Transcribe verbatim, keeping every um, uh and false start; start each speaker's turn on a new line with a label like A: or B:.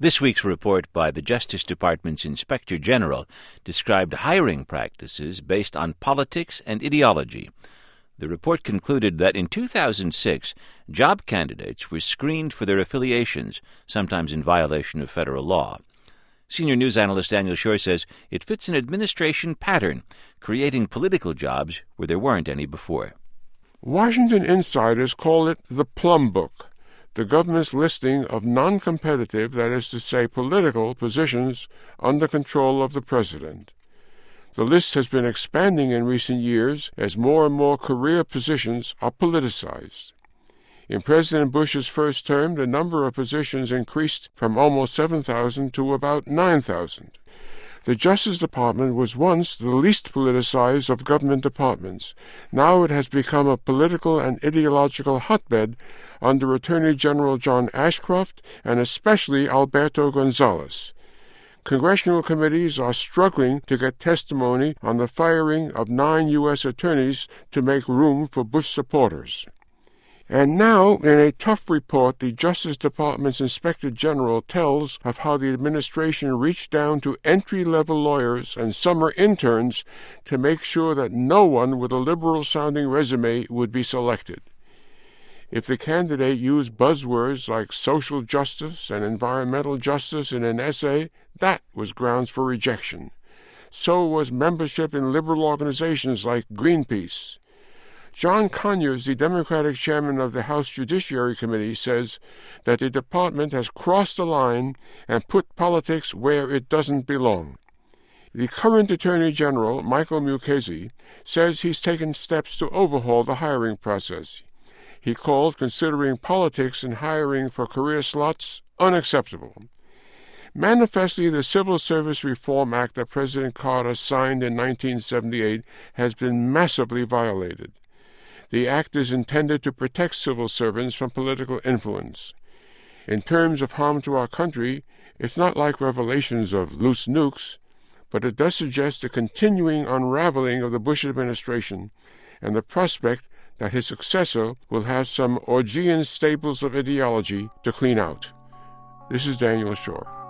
A: This week's report by the Justice Department's Inspector General described hiring practices based on politics and ideology. The report concluded that in two thousand six, job candidates were screened for their affiliations, sometimes in violation of federal law. Senior news analyst Daniel Schorr says it fits an administration pattern, creating political jobs where there weren't any before.
B: Washington insiders call it the Plum Book, the government's listing of non-competitive, that is to say political, positions under control of the president. The list has been expanding in recent years as more and more career positions are politicized. In President Bush's first term, the number of positions increased from almost seven thousand to about nine thousand. The Justice Department was once the least politicized of government departments. Now it has become a political and ideological hotbed under Attorney General John Ashcroft and especially Alberto Gonzales. Congressional committees are struggling to get testimony on the firing of nine U S attorneys to make room for Bush supporters. And now, in a tough report, the Justice Department's Inspector General tells of how the administration reached down to entry-level lawyers and summer interns to make sure that no one with a liberal-sounding resume would be selected. If the candidate used buzzwords like social justice and environmental justice in an essay, that was grounds for rejection. So was membership in liberal organizations like Greenpeace. John Conyers, the Democratic chairman of the House Judiciary Committee, says that the department has crossed the line and put politics where it doesn't belong. The current Attorney General, Michael Mukasey, says he's taken steps to overhaul the hiring process. He called considering politics in hiring for career slots unacceptable. Manifestly, the Civil Service Reform Act that President Carter signed in nineteen seventy-eight has been massively violated. The act is intended to protect civil servants from political influence. In terms of harm to our country, it's not like revelations of loose nukes, but it does suggest a continuing unraveling of the Bush administration and the prospect that his successor will have some Orgian stables of ideology to clean out. This is Daniel Schorr.